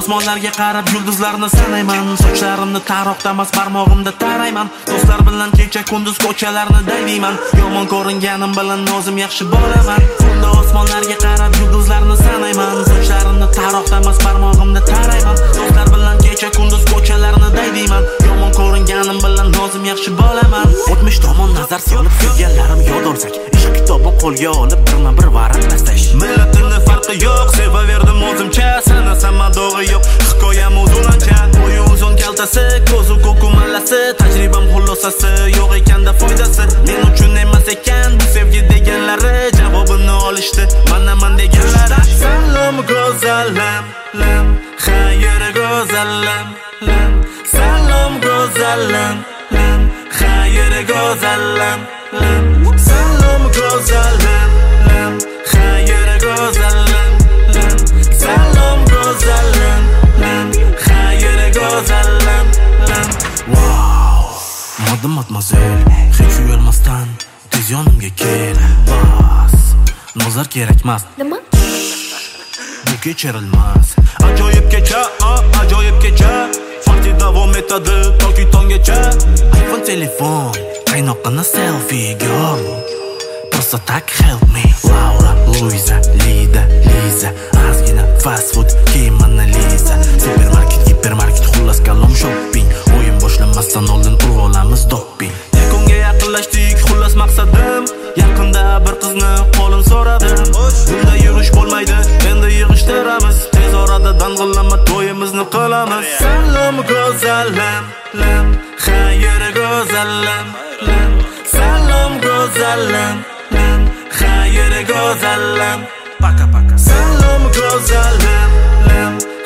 osmonlarga qarab yulduzlarni sanayman. Sochlarimni taroqda emas barmog'imda tarayman. Do'stlar bilan kecha kunduz ko'chalarni daydiman. Yomon ko'ringanim bilan nozim yaxshi bo'laman. Tunda osmonlarga qarab yulduzlarni sanayman. Sochlarimni taroqda emas barmog'imda tarayman. Do'stlar bilan kecha kunduz ko'chalarni daydiman. Yomon ko'ringanim bilan nozim yaxshi bo'laman. O'tmish tomon nazar solib suyganlarim yod olsak, ish kitobni qo'lga olib birma-bir varaqlasak. Millatimni farqi yo'q, sevaverdim o'zimcha, sanasam madog'i yo'q, hikoyam uzunancha. Bo'yi uzun kaltasi, ko'zi ko'ku mallasi, tajribam xulosasi, yo'q ekanda foydasi. Men uchun emas ekan bu sevgi deganlari, javobini olishdi manaman deganlari. Salom go'zalim, lam, xayr go'zalim, lam. Salom go'zalim, lam, xayr go'zalim, lam. Salom go'zalim, lam, xayr go'zalim, lam. Salom go'zalim, lam, xayr go'zalim, lam. Wow, mademoiselle, hech uyalmasdan tez yonimga kel. Bas, nozar kerakmas. Nima? Bu kechirilmas. Ajoyib kecha, ajoyib kecha. Parti davom etadi toki tonggacha. iPhone telefon, qaynoqqina selfie girl. Просто так help me. Laura, Luisa, Lida, Liza. Ozgina fast food, keyin Mona Lisa. Supermarket, hipermarket, xullas kalom shopping. O'yin boshlanmasdan oldin urib olamiz doping. Yakunga yaqinlashdik, xullas maqsadim. Yaqinda bir qizni qo'lin so'radim. Bunda yurish bo'lmaydi, endi yig'ishtiramiz. Tez orada dang'illama to'yimizni qilamiz. Salom go'zalim, lam, xayr go'zalim, lam. Salom go'zalim, lam, xayr go'zalim. Paka paka. Salom go'zalim, lam.